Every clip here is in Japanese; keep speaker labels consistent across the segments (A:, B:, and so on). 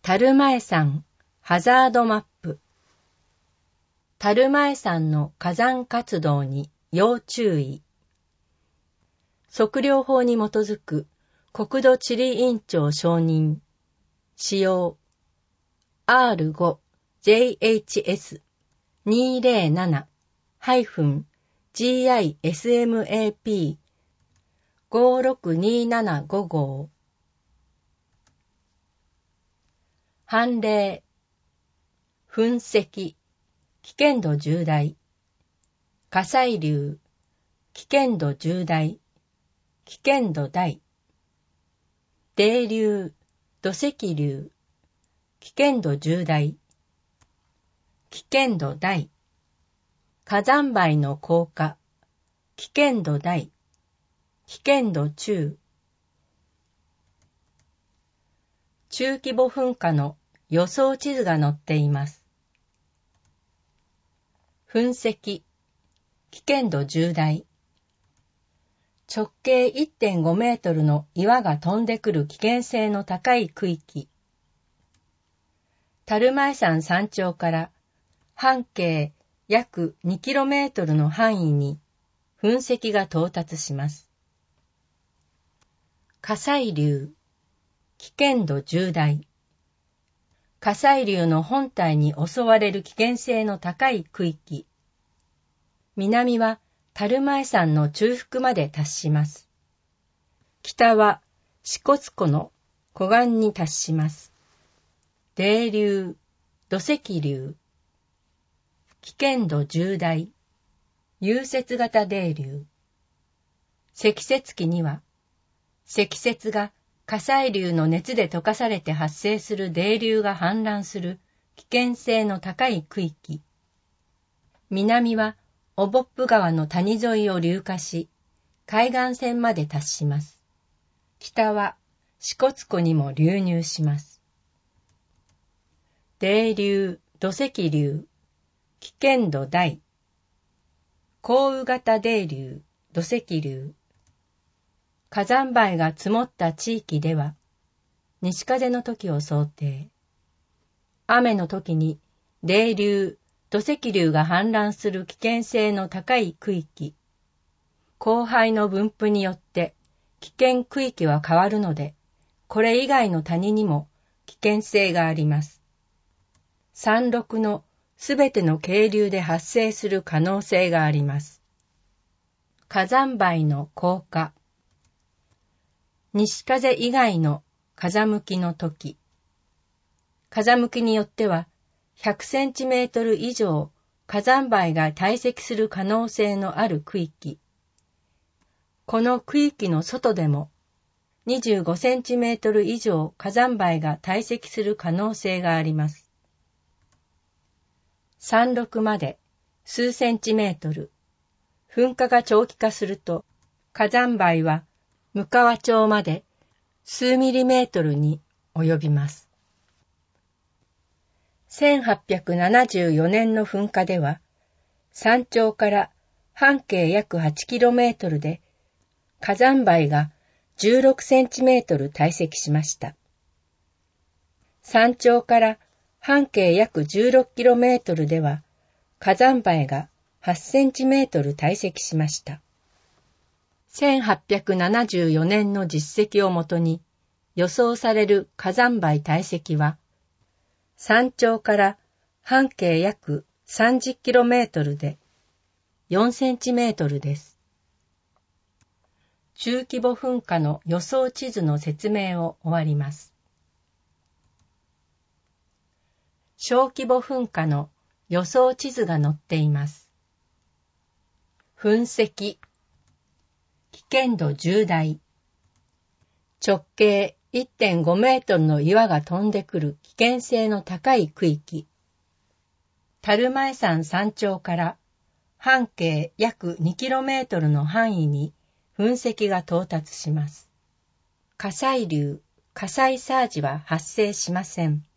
A: 樽前山ハザードマップ。樽前山の火山活動に要注意。測量法に基づく国土地理院長承認。使用 R5JHS207-GISMAP562755。判例。噴石、危険度重大。火砕流、危険度重大。危険度大。泥流、土石流、危険度重大。危険度大。火山灰の降下、危険度大。危険度中。中規模噴火の予想地図が載っています。噴石、危険度重大。直径 1.5 メートルの岩が飛んでくる危険性の高い区域。樽前山山頂から半径約 2km の範囲に噴石が到達します。火砕流、危険度重大。火砕流の本体に襲われる危険性の高い区域。南は樽前山の中腹まで達します。北は支笏湖の湖岸に達します。泥流、土石流。危険度重大。融雪型泥流。積雪期には、積雪が火砕流の熱で溶かされて発生する泥流が氾濫する危険性の高い区域。南はオボップ川の谷沿いを流下し、海岸線まで達します。北は支笏湖にも流入します。泥流、土石流、危険度大。降雨型泥流、土石流。火山灰が積もった地域では、西風の時を想定。雨の時に泥流、土石流が氾濫する危険性の高い区域。降灰の分布によって危険区域は変わるので、これ以外の谷にも危険性があります。山麓のすべての渓流で発生する可能性があります。火山灰の降下。西風以外の風向きの時。風向きによっては100センチメートル以上火山灰が堆積する可能性のある区域。この区域の外でも25センチメートル以上火山灰が堆積する可能性があります。山麓まで数センチメートル。噴火が長期化すると火山灰はむかわ町まで数ミリメートルに及びます。1874年の噴火では、山頂から半径約 8km で火山灰が16センチメートル堆積しました。山頂から半径約 16km では火山灰が8センチメートル堆積しました。1874年の実績をもとに予想される火山灰堆積は、山頂から半径約 30km で4センチメートルです。中規模噴火の予想地図の説明を終わります。小規模噴火の予想地図が載っています。噴石、危険度重大。直径 1.5 メートルの岩が飛んでくる危険性の高い区域。樽前山山頂から半径約 2km の範囲に噴石が到達します。火砕流、火砕サージは発生しません。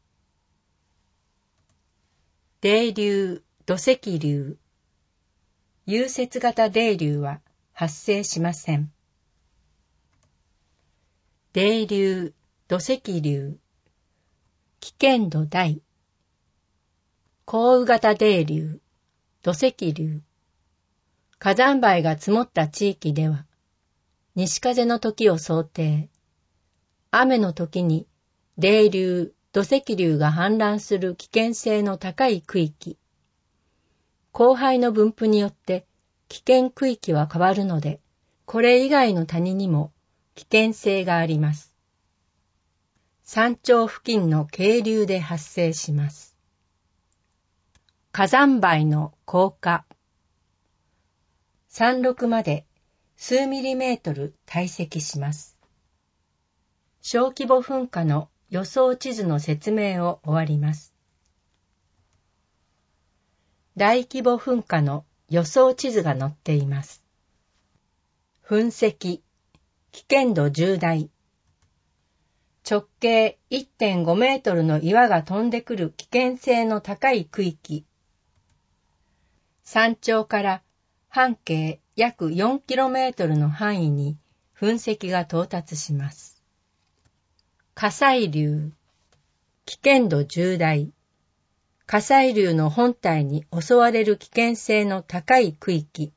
A: 泥流、土石流、融雪型泥流は発生しません。泥流、土石流、 危険度大。降雨型泥流、土石流。火山灰が積もった地域では、西風の時を想定。雨の時に泥流、土石流が氾濫する危険性の高い区域。降灰の分布によって危険区域は変わるので、これ以外の谷にも危険性があります。山頂付近の渓流で発生します。火山灰の降下。山麓まで数ミリメートル堆積します。小規模噴火の予想地図の説明を終わります。大規模噴火の予想地図が載っています。噴石、危険度重大。直径 1.5 メートルの岩が飛んでくる危険性の高い区域。山頂から半径約 4km の範囲に噴石が到達します。火砕流、危険度重大。火砕流の本体に襲われる危険性の高い区域。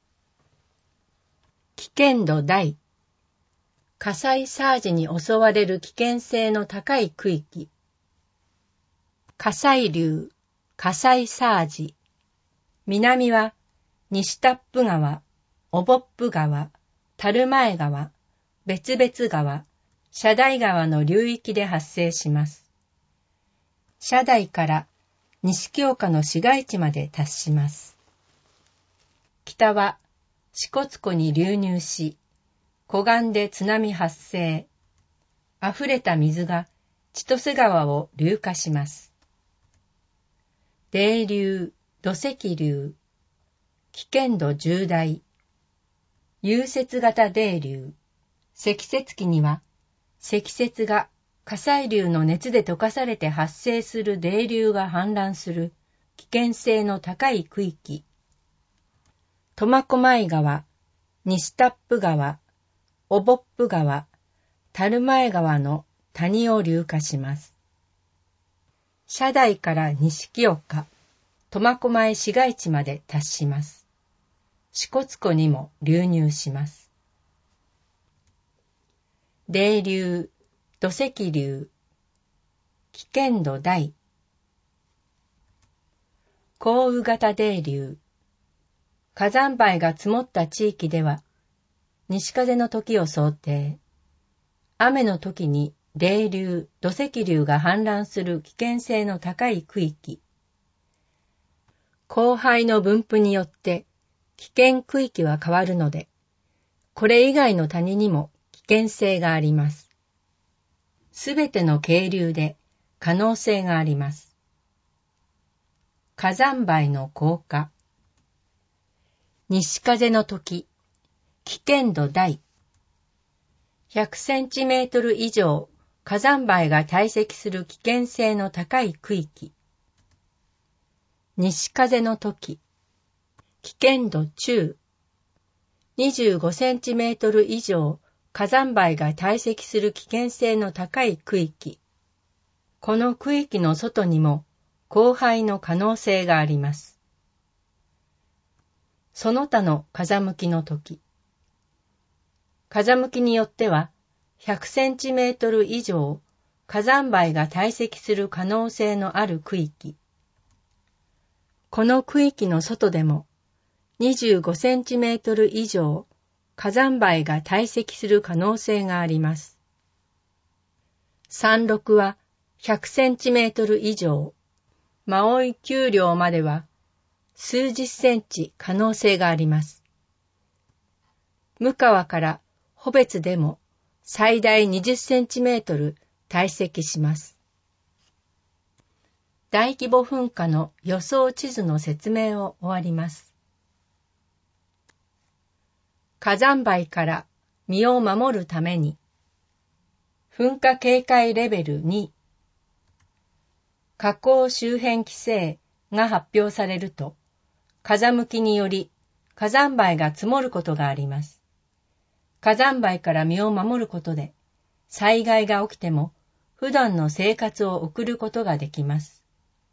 A: 危険度大。火砕サージに襲われる危険性の高い区域。火砕流、火砕サージ。南は西タップ川、オボップ川、樽前川、別々川、社台川の流域で発生します。社台から西岡の市街地まで達します。北は支笏湖に流入し、湖岸で津波発生。溢れた水が千歳川を流下します。泥流、土石流。危険度重大。融雪型泥流。積雪期には、積雪が火砕流の熱で溶かされて発生する泥流が氾濫する危険性の高い区域。苫小牧川、西タップ川、オボップ川、樽前川の谷を流下します。社台から西岡、苫小牧市街地まで達します。支笏湖にも流入します。泥流、土石流。危険度大。降雨型泥流。火山灰が積もった地域では、西風の時を想定。雨の時に泥流、土石流が氾濫する危険性の高い区域。降灰の分布によって危険区域は変わるので、これ以外の谷にも危険性があります。すべての渓流で可能性があります。火山灰の降下。西風の時、危険度大。100センチメートル以上火山灰が堆積する危険性の高い区域。西風の時、危険度中。25センチメートル以上火山灰が堆積する危険性の高い区域。この区域の外にも降灰の可能性があります。その他の風向きの時。風向きによっては100センチメートル以上火山灰が堆積する可能性のある区域。この区域の外でも25センチメートル以上火山灰が堆積する可能性があります。山麓は100センチメートル以上、馬追丘陵までは数十センチ可能性があります。向川から穂別でも最大20センチメートル堆積します。大規模噴火の予想地図の説明を終わります。火山灰から身を守るために、噴火警戒レベル2、火口周辺規制が発表されると、風向きにより火山灰が積もることがあります。火山灰から身を守ることで、災害が起きても普段の生活を送ることができます。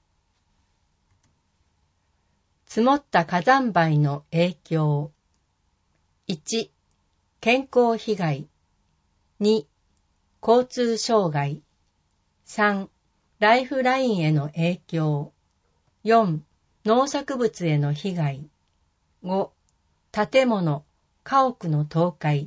A: 積もった火山灰の影響。1、健康被害。2、交通障害。3、ライフラインへの影響。4、農作物への被害。5、建物、家屋の倒壊。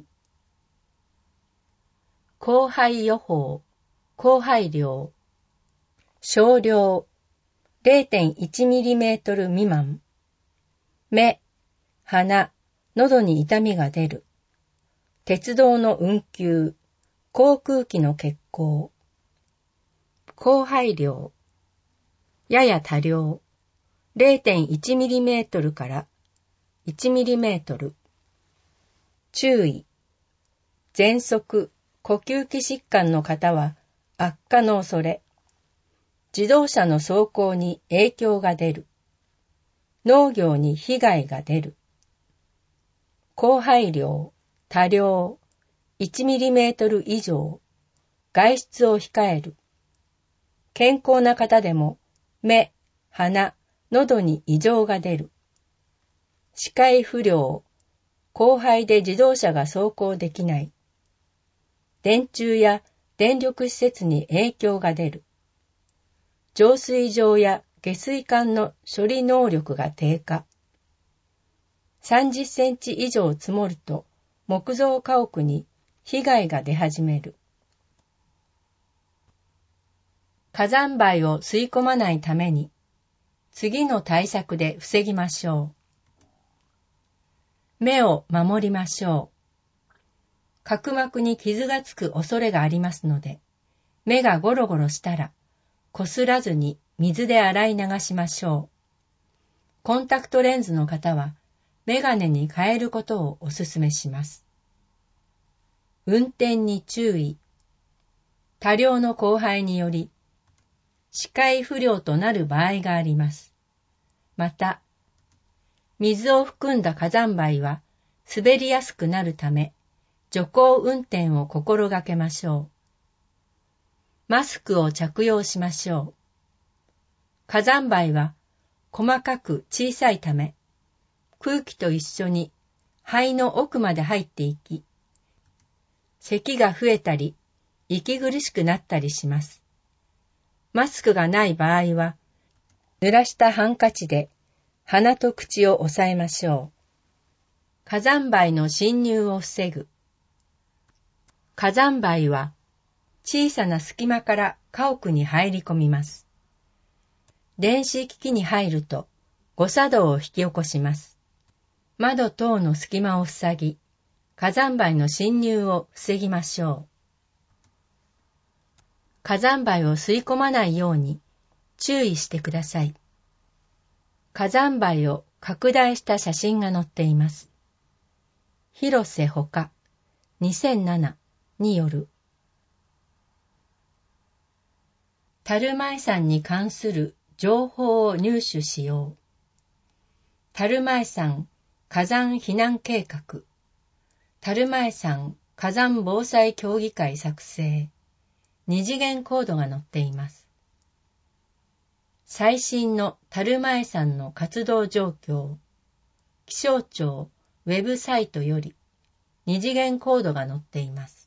A: 降灰予報、降灰量。少量、0.1mm 未満。目、鼻、喉に痛みが出る。鉄道の運休、航空機の欠航。降灰量、やや多量、0.1mm から1mm。注意、喘息、呼吸器疾患の方は悪化の恐れ。自動車の走行に影響が出る。農業に被害が出る。降灰量、多量、1mm 以上、外出を控える。健康な方でも目、鼻、喉に異常が出る。視界不良、降灰で自動車が走行できない。電柱や電力施設に影響が出る。浄水場や下水管の処理能力が低下。30センチ以上積もると木造家屋に被害が出始める。火山灰を吸い込まないために次の対策で防ぎましょう。目を守りましょう。角膜に傷がつく恐れがありますので、目がゴロゴロしたら、こすらずに水で洗い流しましょう。コンタクトレンズの方は、メガネに変えることをお勧めします。運転に注意。多量の降灰により、視界不良となる場合があります。また、水を含んだ火山灰は滑りやすくなるため、徐行運転を心がけましょう。マスクを着用しましょう。火山灰は細かく小さいため、空気と一緒に肺の奥まで入っていき、咳が増えたり、息苦しくなったりします。マスクがない場合は、濡らしたハンカチで鼻と口を押さえましょう。火山灰の侵入を防ぐ。火山灰は小さな隙間から家屋に入り込みます。電子機器に入ると誤作動を引き起こします。窓等の隙間を塞ぎ、火山灰の侵入を防ぎましょう。火山灰を吸い込まないように注意してください。火山灰を拡大した写真が載っています。広瀬ほか、2007による。樽前山に関する情報を入手しよう。樽前山火山避難計画。樽前山火山防災協議会作成。二次元コードが載っています。最新の樽前山の活動状況。気象庁ウェブサイトより二次元コードが載っています。